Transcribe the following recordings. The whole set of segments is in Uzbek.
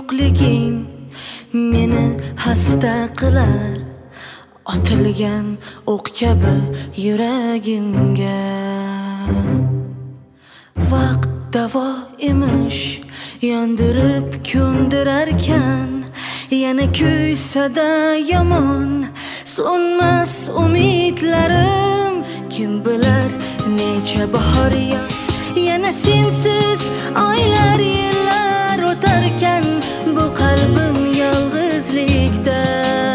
yo'qliging meni xasta qilar, otilgan o'q kabi yuragimga. Vaqt davo emish, yondirib ko'ndirarkan, yana kuysa-da yomon so'nmas umidlarim. Kim bilar necha bahor yoz, yana sensiz oylar yillar o'tarkan bu qalbim yolg'izlikda.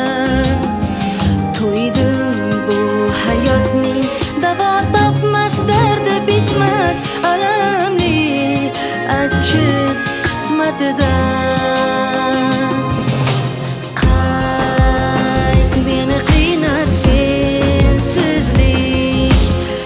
To'ydim bu hayotning davo topmas, dardi bitmas alamli achchiq qismatidan. Qayt, meni qiynar sensizlik,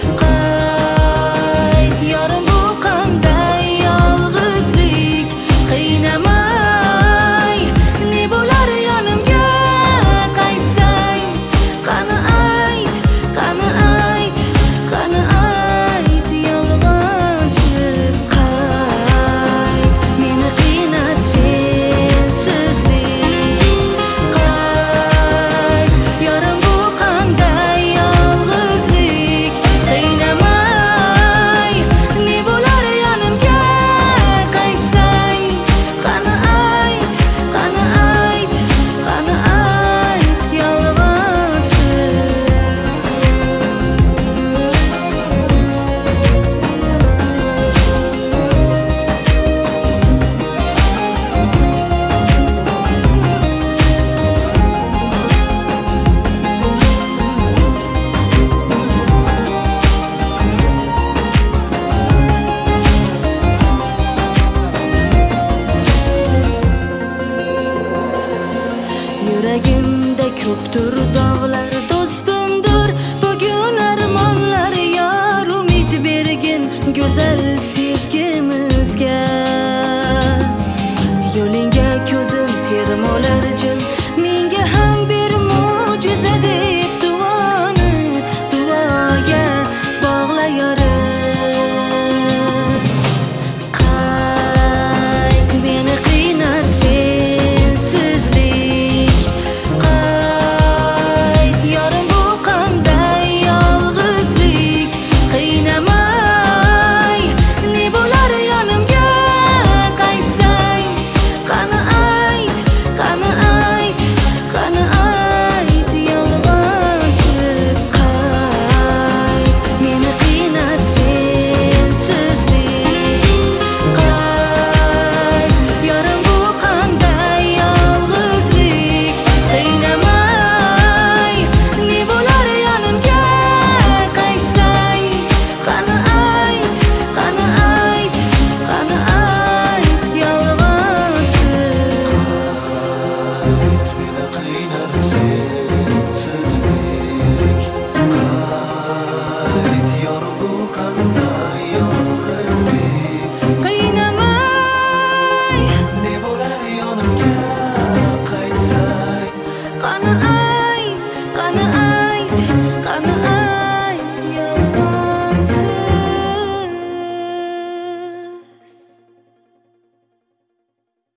qayt yorim, bu qanday yolg'izlik. Qiynamay, ne bo'lar yonimga qaytsang, qani ayt, qani ayt, qani ayt yolg'onsiz. Qayt, meni qiynar sensizlik, qayt yorim, bu qanday yolg'izlik. Qiynamay, ne bo'lar yonimga qaytsang, qani ayt, qani ayt, qani ayt yolg'onsiz. Yuragimda ko'pdir dog'lar, do'stimdir bugun armonlar. Yor umid bergin go'zal